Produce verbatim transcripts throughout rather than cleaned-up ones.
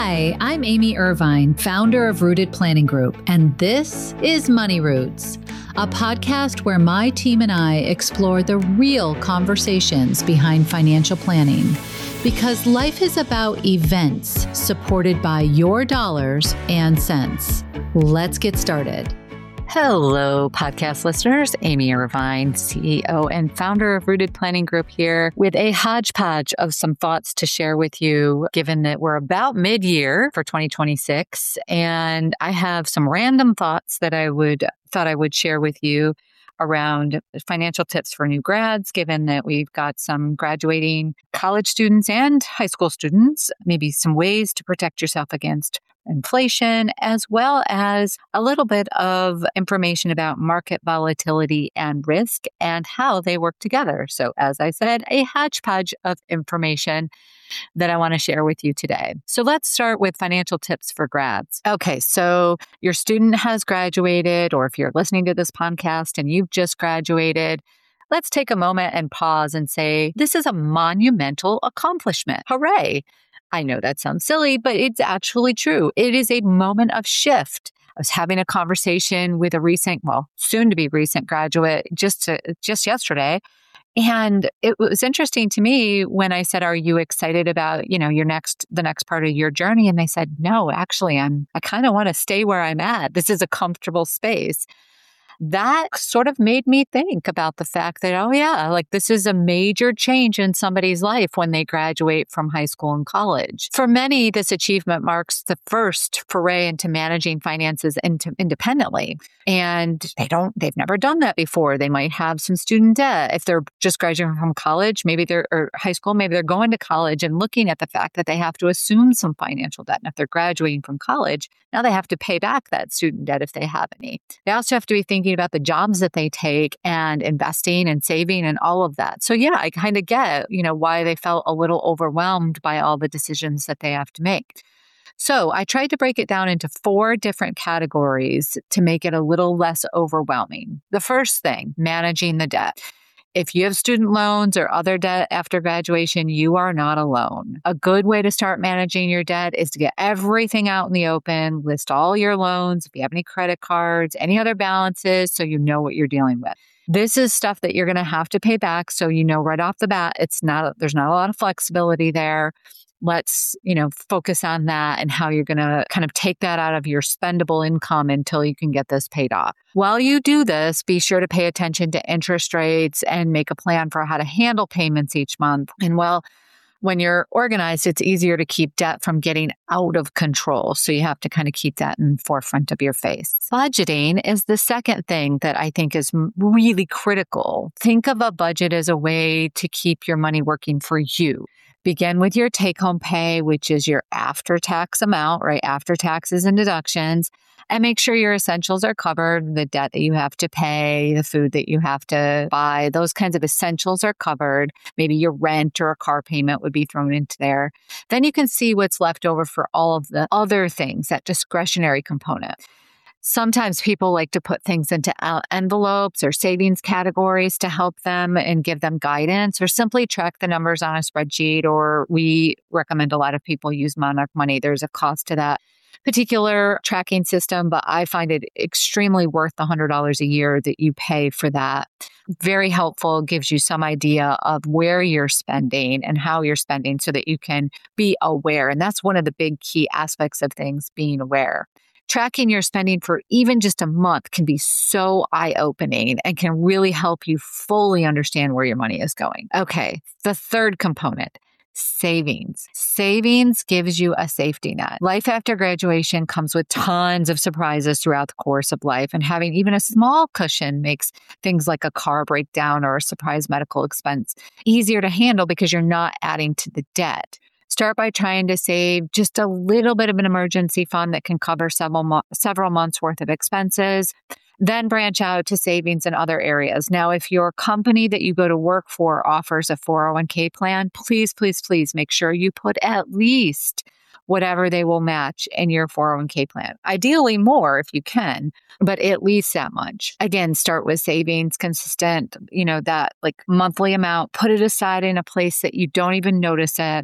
Hi, I'm Amy Irvine, founder of Rooted Planning Group, and this is Money Roots, a podcast where my team and I explore the real conversations behind financial planning. Because life is about events supported by your dollars and cents. Let's get started. Hello, podcast listeners. Amy Irvine, C E O and founder of Rooted Planning Group here with a hodgepodge of some thoughts to share with you, given that we're about mid-year for twenty twenty-six. And I have some random thoughts that I would thought I would share with you around financial tips for new grads, given that we've got some graduating college students and high school students, maybe some ways to protect yourself against inflation, as well as a little bit of information about market volatility and risk and how they work together. So as I said, a hodgepodge of information that I want to share with you today. So let's start with financial tips for grads. Okay, so your student has graduated, or if you're listening to this podcast and you've just graduated, let's take a moment and pause and say, this is a monumental accomplishment. Hooray! I know that sounds silly, but it's actually true. It is a moment of shift. I was having a conversation with a recent, well, soon to be recent graduate just to, just yesterday. And it was interesting to me when I said, are you excited about, you know, your next, the next part of your journey? And they said, no, actually, I'm, I kind of want to stay where I'm at. This is a comfortable space. That sort of made me think about the fact that, oh yeah, like this is a major change in somebody's life when they graduate from high school and college. For many, this achievement marks the first foray into managing finances into independently. And they don't, they've never done that before. They might have some student debt. If they're just graduating from college, maybe they're, or high school, maybe they're going to college and looking at the fact that they have to assume some financial debt. And if they're graduating from college, now they have to pay back that student debt if they have any. They also have to be thinking about the jobs that they take and investing and saving and all of that. So yeah, I kind of get, you know, why they felt a little overwhelmed by all the decisions that they have to make. So I tried to break it down into four different categories to make it a little less overwhelming. The first thing, managing the debt. If you have student loans or other debt after graduation, you are not alone. A good way to start managing your debt is to get everything out in the open, list all your loans, if you have any credit cards, any other balances, so you know what you're dealing with. This is stuff that you're going to have to pay back, so you know right off the bat, it's not, there's not a lot of flexibility there. Let's, you know, focus on that and how you're going to kind of take that out of your spendable income until you can get this paid off. While you do this, be sure to pay attention to interest rates and make a plan for how to handle payments each month. And well, when you're organized, it's easier to keep debt from getting out of control. So you have to kind of keep that in the forefront of your face. Budgeting is the second thing that I think is really critical. Think of a budget as a way to keep your money working for you. Begin with your take-home pay, which is your after-tax amount, right? After taxes and deductions. And make sure your essentials are covered, the debt that you have to pay, the food that you have to buy, those kinds of essentials are covered. Maybe your rent or a car payment would be thrown into there. Then you can see what's left over for all of the other things, that discretionary component. Sometimes people like to put things into envelopes or savings categories to help them and give them guidance, or simply track the numbers on a spreadsheet, or we recommend a lot of people use Monarch Money. There's a cost to that particular tracking system, but I find it extremely worth the one hundred dollars a year that you pay for that. Very helpful, gives you some idea of where you're spending and how you're spending so that you can be aware. And that's one of the big key aspects of things, being aware. Tracking your spending for even just a month can be so eye-opening and can really help you fully understand where your money is going. Okay, the third component, savings. Savings gives you a safety net. Life after graduation comes with tons of surprises throughout the course of life, and having even a small cushion makes things like a car breakdown or a surprise medical expense easier to handle because you're not adding to the debt. Start by trying to save just a little bit of an emergency fund that can cover several mo- several months worth of expenses. Then branch out to savings in other areas. Now, if your company that you go to work for offers a four oh one k plan, please, please, please make sure you put at least whatever they will match in your four oh one k plan. Ideally more if you can, but at least that much. Again, start with savings, consistent, you know, that like monthly amount, put it aside in a place that you don't even notice it.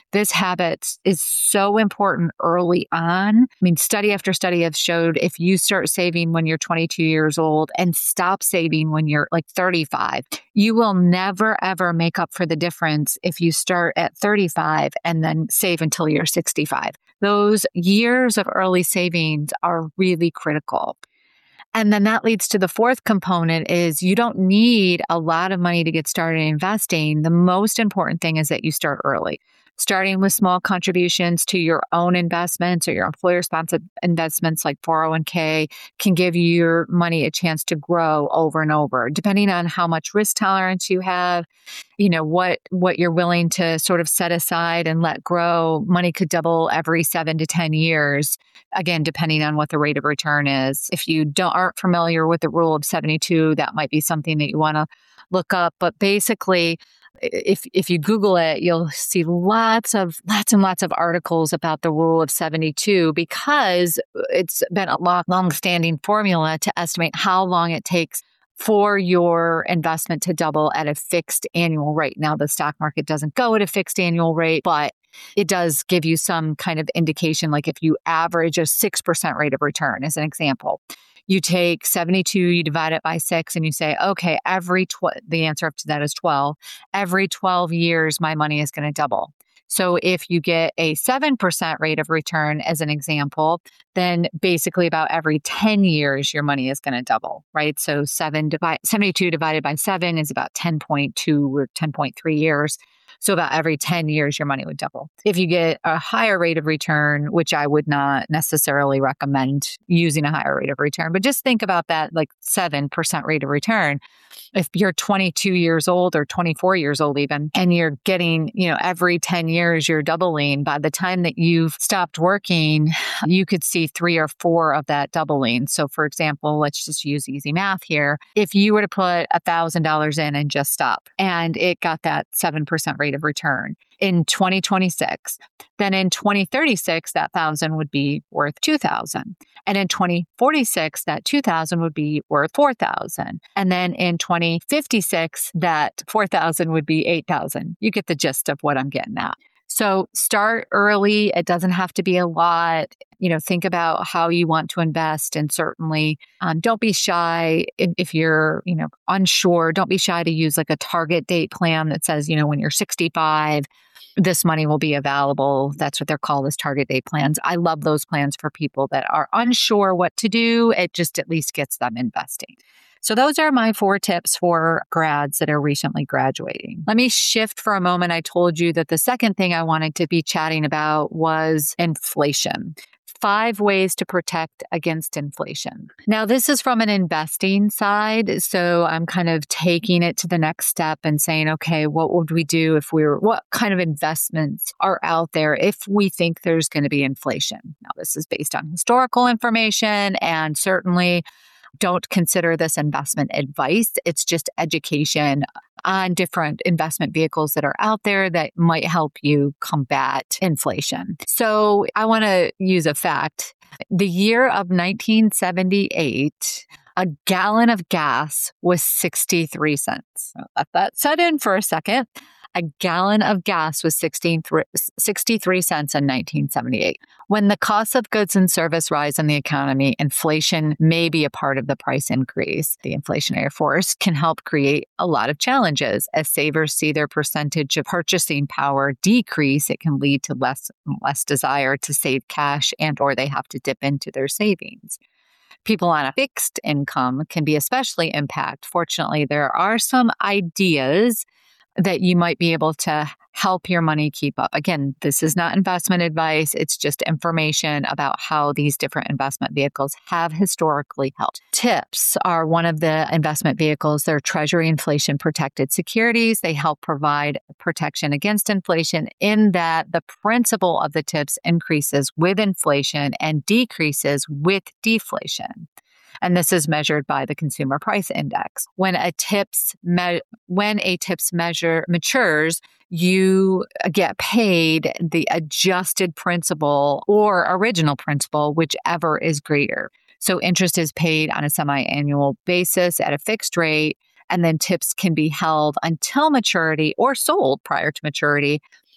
This habit is so important early on. I mean, study after study have showed if you start saving when you're twenty-two years old and stop saving when you're like thirty-five, you will never, ever make up for the difference if you start at thirty-five and then save until you're sixty-five. Those years of early savings are really critical. And then that leads to the fourth component is you don't need a lot of money to get started investing. The most important thing is that you start early. Starting with small contributions to your own investments or your employer-sponsored investments like four oh one k can give your money a chance to grow over and over, depending on how much risk tolerance you have, you know, what what you're willing to sort of set aside and let grow. Money could double every seven to ten years, again, depending on what the rate of return is. If you don't aren't familiar with the rule of seventy-two, that might be something that you want to look up. But basically, If if you Google it, you'll see lots of lots and lots of articles about the rule of seventy-two because it's been a long, long-standing formula to estimate how long it takes for your investment to double at a fixed annual rate. Now, the stock market doesn't go at a fixed annual rate, but it does give you some kind of indication, like if you average a six percent rate of return, as an example. You take seventy-two, you divide it by six, and you say, okay, every tw- the answer up to that is twelve. Every twelve years, my money is going to double. So if you get a seven percent rate of return, as an example, then basically about every ten years, your money is going to double, right? So seven divide, seventy-two divided by seven is about ten point two or ten point three years. So about every ten years, your money would double. If you get a higher rate of return, which I would not necessarily recommend using a higher rate of return, but just think about that like seven percent rate of return. If you're twenty-two years old or twenty-four years old even, and you're getting, you know, every ten years you're doubling, by the time that you've stopped working, you could see three or four of that doubling. So for example, let's just use easy math here. If you were to put one thousand dollars in and just stop, and it got that seven percent rate of return in twenty twenty-six, then in twenty thirty-six, that thousand would be worth two thousand. And in twenty forty-six, that two thousand would be worth four thousand. And then in twenty fifty-six, that four thousand would be eight thousand. You get the gist of what I'm getting at. So start early. It doesn't have to be a lot. You know, think about how you want to invest, and certainly um, don't be shy if, if you're, you know, unsure. Don't be shy to use like a target date plan that says, you know, when you're sixty-five, this money will be available. That's what they're called, as target date plans. I love those plans for people that are unsure what to do. It just at least gets them investing. So those are my four tips for grads that are recently graduating. Let me shift for a moment. I told you that the second thing I wanted to be chatting about was inflation. Five ways to protect against inflation. Now, this is from an investing side. So I'm kind of taking it to the next step and saying, okay, what would we do if we were, what kind of investments are out there if we think there's going to be inflation? Now, this is based on historical information, and certainly don't consider this investment advice. It's just education on different investment vehicles that are out there that might help you combat inflation. So I want to use a fact. The year of nineteen seventy-eight, a gallon of gas was sixty-three cents. I'll let that set in for a second. A gallon of gas was sixty-three cents in nineteen seventy-eight. When the cost of goods and service rise in the economy, inflation may be a part of the price increase. The inflationary force can help create a lot of challenges. As savers see their percentage of purchasing power decrease, it can lead to less, less desire to save cash, and or they have to dip into their savings. People on a fixed income can be especially impacted. Fortunately, there are some ideas that you might be able to help your money keep up. Again, this is not investment advice. It's just information about how these different investment vehicles have historically helped. TIPS are one of the investment vehicles. They're Treasury inflation protected securities. They help provide protection against inflation in that the principal of the TIPS increases with inflation and decreases with deflation. And this is measured by the Consumer Price Index. When a TIPS me- when a TIPS measure matures, you get paid the adjusted principal or original principal, whichever is greater. So interest is paid on a semi-annual basis at a fixed rate, and then TIPS can be held until maturity or sold prior to maturity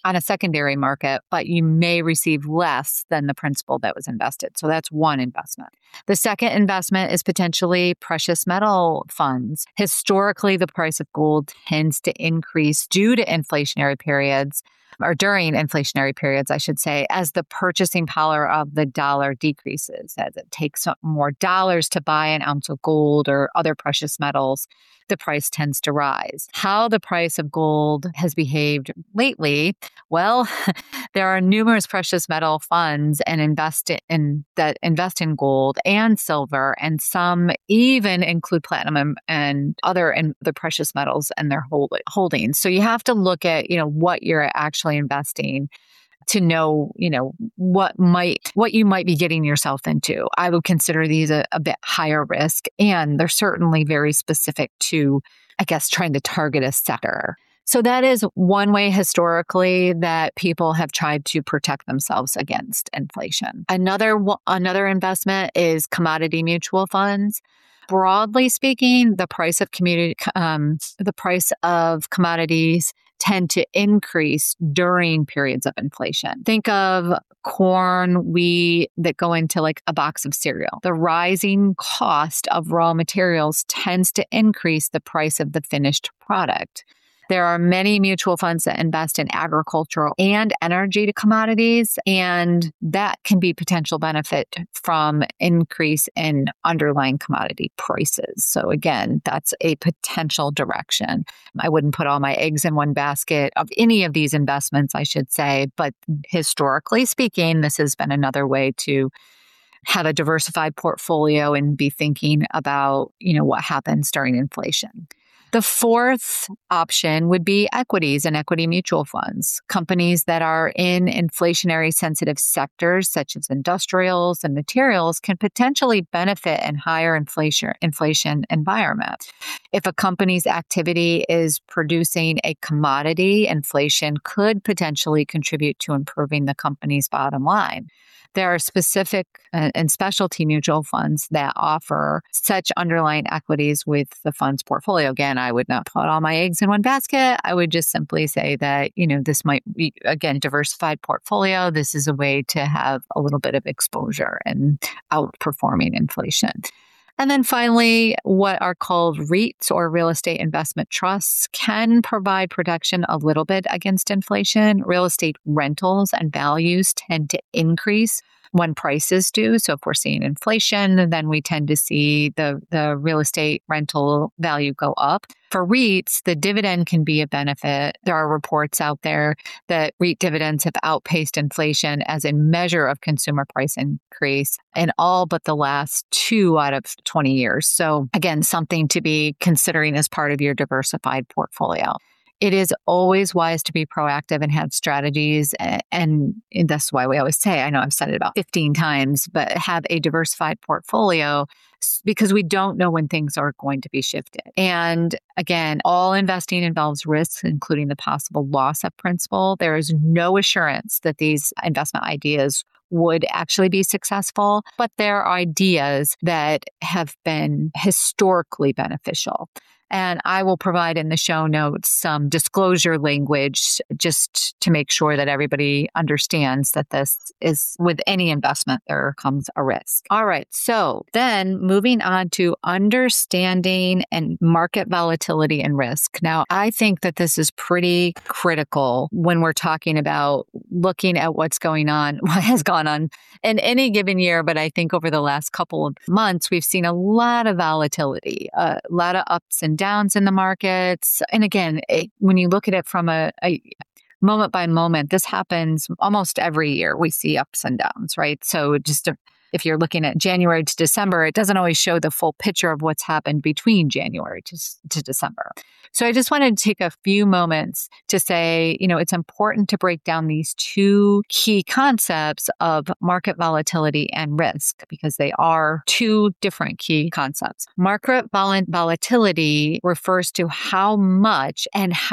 on a secondary market, but you may receive less than the principal that was invested. So that's one investment. The second investment is potentially precious metal funds. Historically, the price of gold tends to increase due to inflationary periods, or during inflationary periods, I should say, as the purchasing power of the dollar decreases, as it takes more dollars to buy an ounce of gold or other precious metals, the price tends to rise. How the price of gold has behaved lately, well, there are numerous precious metal funds and invest in that invest in gold and silver, and some even include platinum and other and the precious metals and their hold, holdings. So you have to look at, you know, what you're actually investing to know, you know, what might, what you might be getting yourself into. I would consider these a, a bit higher risk, and they're certainly very specific to, I guess, trying to target a sector. So that is one way historically that people have tried to protect themselves against inflation. Another, another investment is commodity mutual funds. Broadly speaking, the price of community, um, the price of commodities tend to increase during periods of inflation. Think of corn, wheat that go into like a box of cereal. The rising cost of raw materials tends to increase the price of the finished product. There are many mutual funds that invest in agricultural and energy commodities, and that can be potential benefit from increase in underlying commodity prices. So again, that's a potential direction. I wouldn't put all my eggs in one basket of any of these investments, I should say, but historically speaking, this has been another way to have a diversified portfolio and be thinking about, you know, what happens during inflation. The fourth option would be equities and equity mutual funds. Companies that are in inflationary sensitive sectors such as industrials and materials can potentially benefit in higher inflation inflation environment. If a company's activity is producing a commodity, inflation could potentially contribute to improving the company's bottom line. There are specific uh, and specialty mutual funds that offer such underlying equities with the fund's portfolio. Again, I would not put all my eggs in one basket. I would just simply say that, you know, this might be, again, diversified portfolio. This is a way to have a little bit of exposure and outperforming inflation. And then finally, what are called REITs or real estate investment trusts can provide protection a little bit against inflation. Real estate rentals and values tend to increase when prices do. So if we're seeing inflation, then we tend to see the, the real estate rental value go up. For REITs, the dividend can be a benefit. There are reports out there that REIT dividends have outpaced inflation as a measure of consumer price increase in all but the last two out of twenty years. So again, something to be considering as part of your diversified portfolio. It is always wise to be proactive and have strategies. And that's why we always say, I know I've said it about fifteen times, but have a diversified portfolio because we don't know when things are going to be shifted. And again, all investing involves risks, including the possible loss of principal. There is no assurance that these investment ideas would actually be successful, but they're ideas that have been historically beneficial. And I will provide in the show notes some disclosure language just to make sure that everybody understands that this is with any investment, there comes a risk. All right. So then moving on to understanding and market volatility and risk. Now, I think that this is pretty critical when we're talking about looking at what's going on, what has gone on in any given year. But I think over the last couple of months, we've seen a lot of volatility, a lot of ups and downs in the markets. And again, it, when you look at it from a, a moment by moment, this happens almost every year. We see ups and downs, right? So just to, if you're looking at January to December, it doesn't always show the full picture of what's happened between January to, to December. So I just wanted to take a few moments to say, you know, it's important to break down these two key concepts of market volatility and risk because they are two different key concepts. Market vol- volatility refers to how much and how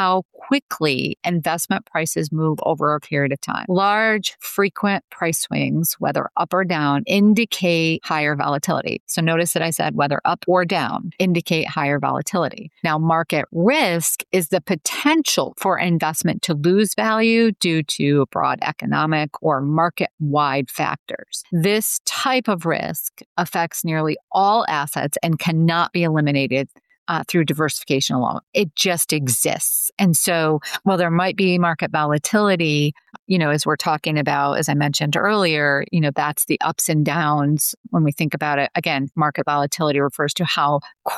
quickly investment prices move over a period of time. Large, frequent price swings, whether up or down, indicate higher volatility. So notice that I said whether up or down indicate higher volatility. Now, market risk is the potential for investment to lose value due to broad economic or market-wide factors. This type of risk affects nearly all assets and cannot be eliminated Uh, through diversification alone. It just exists. And so while there might be market volatility, you know, as we're talking about, as I mentioned earlier, you know, that's the ups and downs when we think about it. Again, market volatility refers to how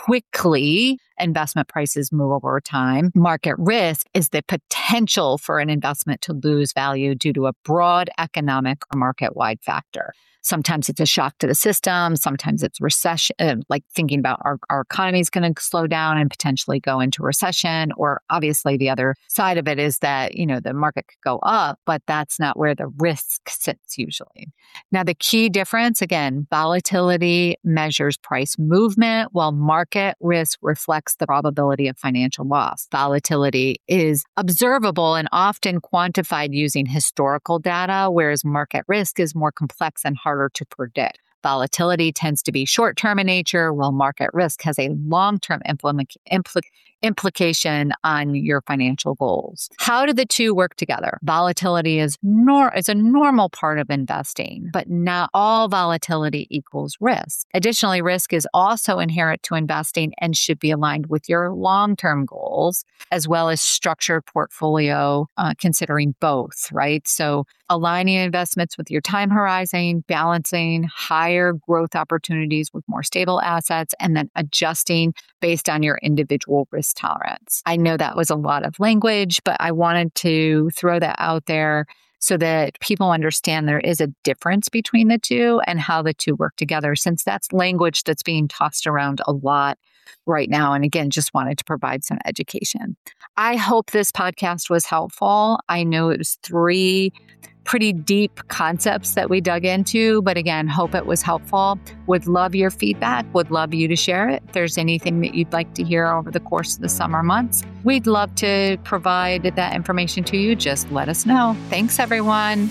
quickly investment prices move over time. Market risk is the potential for an investment to lose value due to a broad economic or market-wide factor. Sometimes it's a shock to the system. Sometimes it's recession, uh, like thinking about our, our economy is going to slow down and potentially go into recession. Or obviously the other side of it is that, you know, the market could go up, but that's not where the risk sits usually. Now, the key difference, again, volatility measures price movement while market risk reflects the probability of financial loss. Volatility is observable and often quantified using historical data, whereas market risk is more complex and harder to predict. Volatility tends to be short-term in nature, while market risk has a long-term implement, impl- implication on your financial goals. How do the two work together? Volatility is, nor- is a normal part of investing, but not all volatility equals risk. Additionally, risk is also inherent to investing and should be aligned with your long-term goals, as well as structured portfolio, uh, considering both, right? So aligning investments with your time horizon, balancing higher growth opportunities with more stable assets, and then adjusting based on your individual risk tolerance. I know that was a lot of language, but I wanted to throw that out there so that people understand there is a difference between the two and how the two work together, since that's language that's being tossed around a lot right now. And again, just wanted to provide some education. I hope this podcast was helpful. I know it was three pretty deep concepts that we dug into, but again, hope it was helpful. Would love your feedback, would love you to share it. If there's anything that you'd like to hear over the course of the summer months, we'd love to provide that information to you. Just let us know. Thanks, everyone.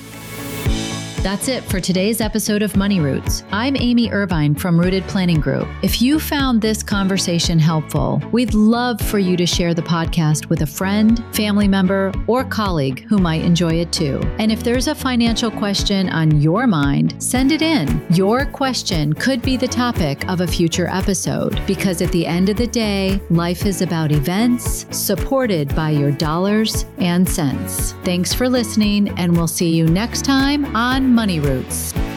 That's it for today's episode of Money Roots. I'm Amy Irvine from Rooted Planning Group. If you found this conversation helpful, we'd love for you to share the podcast with a friend, family member, or colleague who might enjoy it too. And if there's a financial question on your mind, send it in. Your question could be the topic of a future episode, because at the end of the day, life is about events supported by your dollars and cents. Thanks for listening, and we'll see you next time on Money Roots.